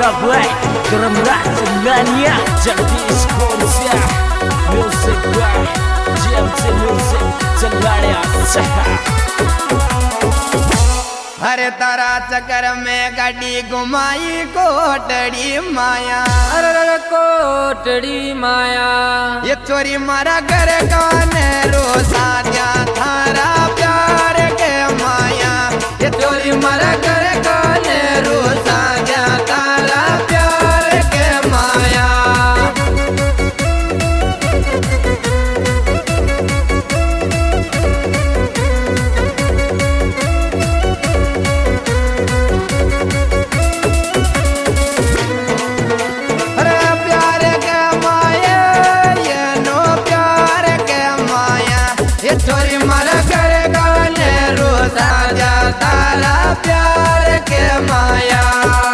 Surabaya, Geremrat Sengganya, jadi sponsor Music by GMC Music Celaya हरे तारा चक्कर में गाड़ी घुमाई कोटड़ी माया, अरे कोटड़ी माया, ये चोरी मारा घर गाने रोसा दिया थारा प्यार के माया, ये चोरी मारा घर गाने रोसा दिया थारा प्यार के माया। चोरी मारा कर गाने रोसा जा तारा प्यार के माया।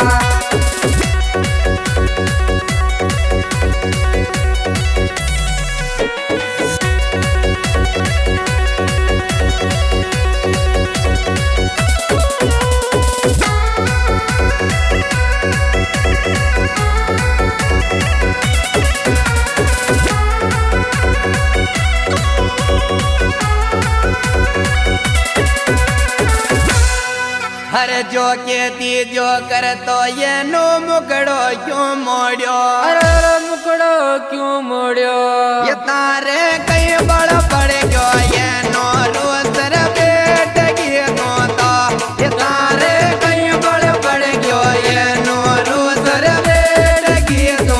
हरे जो खेती जो कर तो ये नो मुकड़ो क्यों मोड़ियो, अरे मुकड़ो क्यों मोड़ियो, ये तारे कई बड़ पड़ गयो ये नो रोसर बेट की तो ये तारे कई बड़ पड़ गयो ये नो रोसर बेट की तो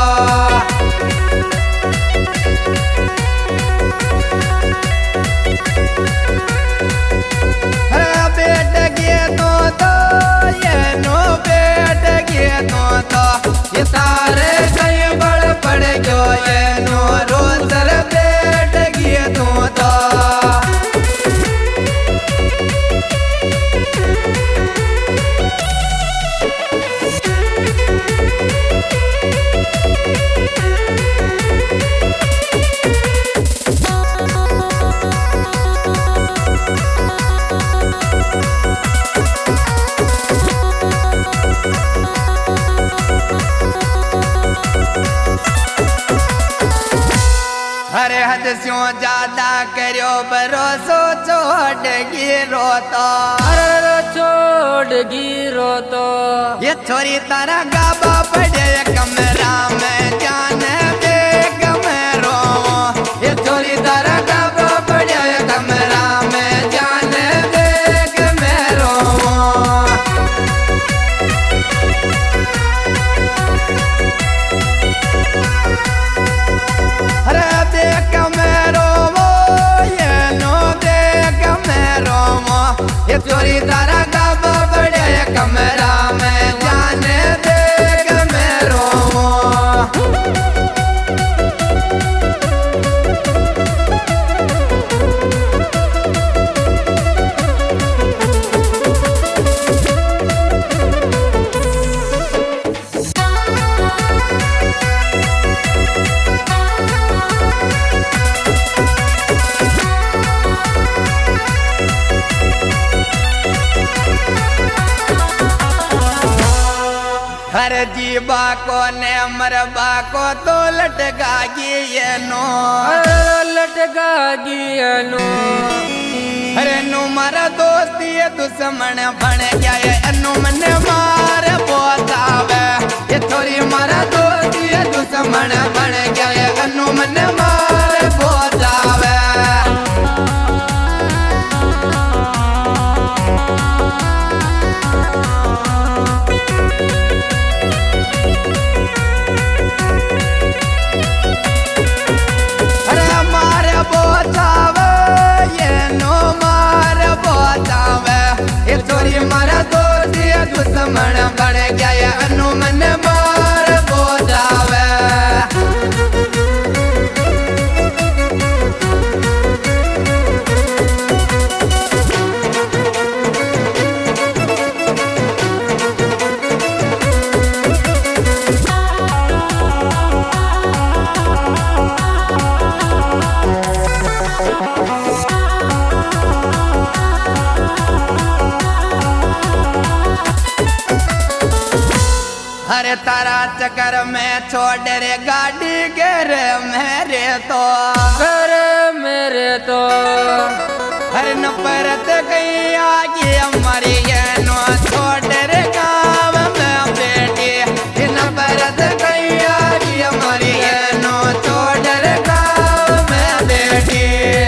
ये तारे कई बड़ पड़ गयो ये नो रोसर बेट गिए तो हरे हद स्यों ज्यादा करो भरोसो छोड़ गिरो तो, अरे छोड़ गिरो तो, ये छोरी तारा गाबा पड़े कमरा में जाने दे कमरो, ये छोरी तारा गाबा पड़े कमरा में जाने दे कमरो। अरे देख मेरो वो ये नो देख मेरो वो, ये चोरी तारा गाबा बड़े कमरा में जाने देख मेरो वो। हर जीवा को ने मरबा को तो लटका गिए नो, अरे लटका गिए नो, अरे नु मारा दोस्ती दुश्मन बन गया ये अनु मन मार बोतावे, ये थोड़ी मारा दोस्ती दुश्मन बन गया ये अनु मन मार बोतावे। ये नो मार बोतावे, ये चोरी मारा अरे तारा चक्कर में छोड़ रे गाड़ी गिर मेरे तो हर न परत गई आगे हमारी नो छोड़ रे गाँव में बेटी न परत गई आगे हमारी नो छोड़ रे गाँव में बेटी।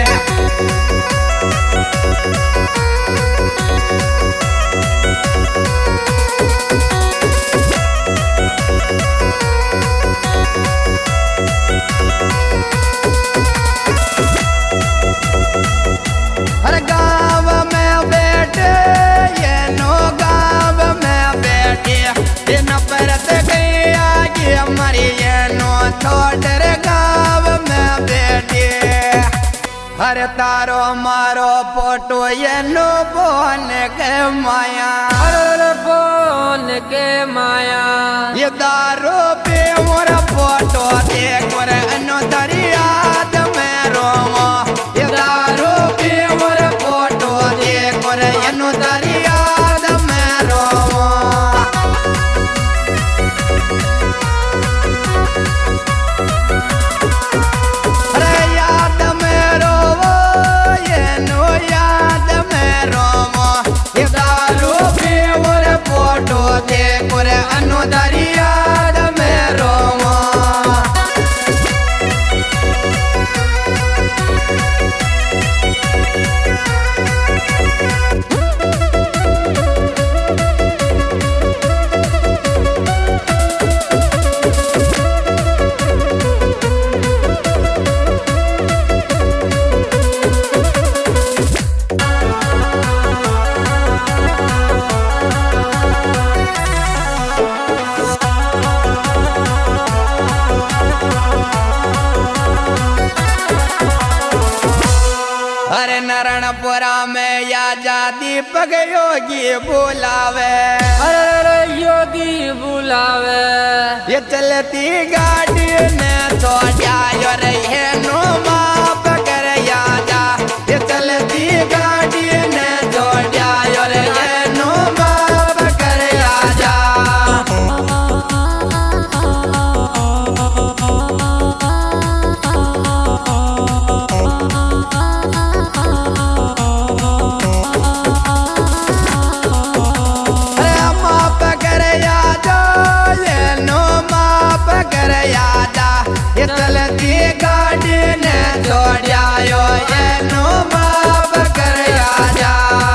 हर गाँव में बैठे ये नो गाँव में बैठे ये न परत गई आगे हमारी ये नो छोड़ रे गाँव में बैठे। हर तारो मारो फोटो ये नो बोन के माया ये दारू पे मोर फोटो देख और अनो दरिया में रोमो ये दारू पे मोर फोटो देख और अनो दरिया में रोमो। अरे याद में रोवो ये नो याद में रोमो ये दारू पे मोर फोटो देख और अनो दरिया में रोमो। अरे नारायणपुरा में या जादी पग योगी बुलावे ये चलती गाड़ी ने छोड़ा रे नो माप कर या जा ये चलती गाड़ी ने छोड़ा रे नो माप कर या जा। ये चलती गाड़ी ने छोड़ा ये नो माप कर जा।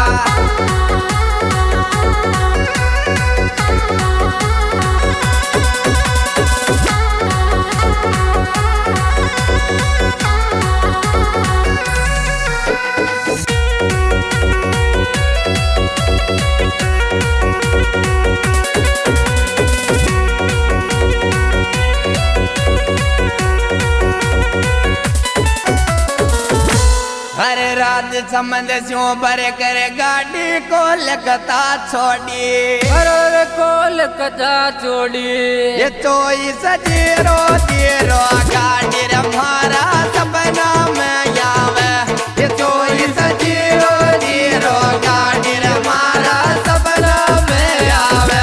हरे राज संबंध स्यों बरे करे गाड़ी कोलकाता छोड़ी ये चोईस जीरो जीरो गाड़ी हमारा सपना में आवे ये चोईस जीरो जीरो गाड़ी हमारा सपना में आवे।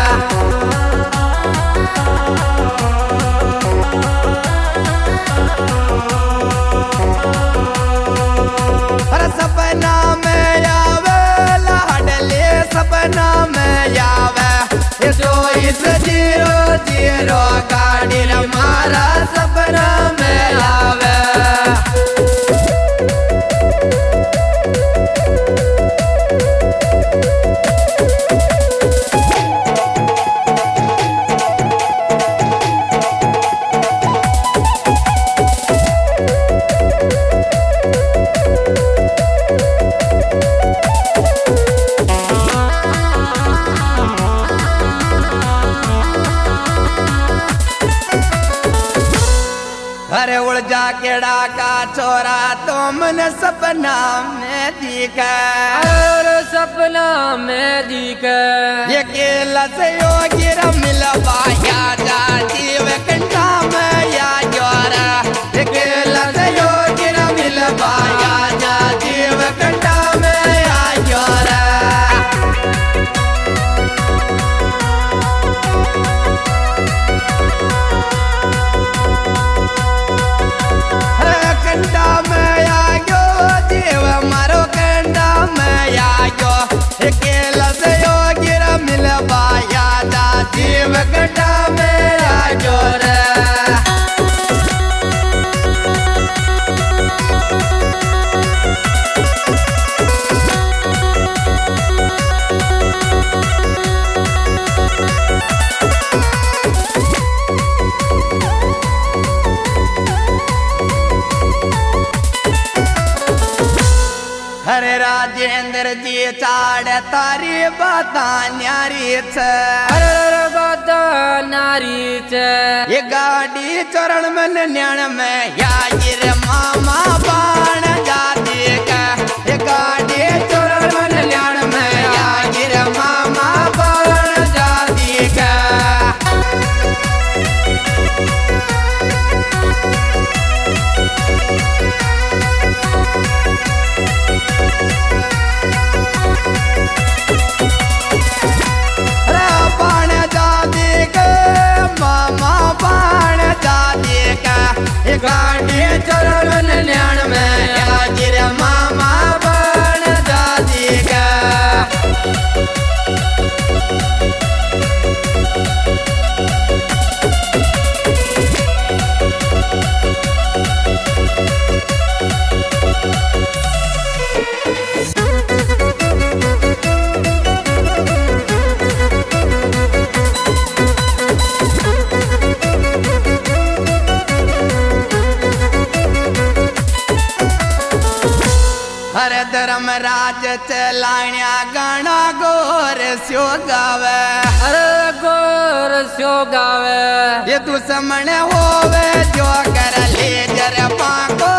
सपना में आवे लाडले सपना में आवे ये चोईस जीरो जीरो गाड़ी हमारा सपना में आवे। अरे उड़ जा केड़ा का छोरा तो मन सपना में दिखे ये केला से योगी मिलवा या जा जीव कंठा में या जोरा ये केला से योगी मिलवा या जा जीव कंठा में या जोरा। राजेंद्र जी चाड़ तारी बता न्यारी छ अरे बता नारी छ ये गाड़ी चरण में न्याण में या गिर मामा बाण जाती का ये गाड़ी चरण में न्याण में या गिर मामा बाण जाती का गाड़ी चरण न्याण में हाजिर मामा बन दादी का हर धर्म राज चलाण्या गाना गोर स्यो गावे अरे गोर स्यो गावे ये दुश्मन होवे जो कर ले जर पाको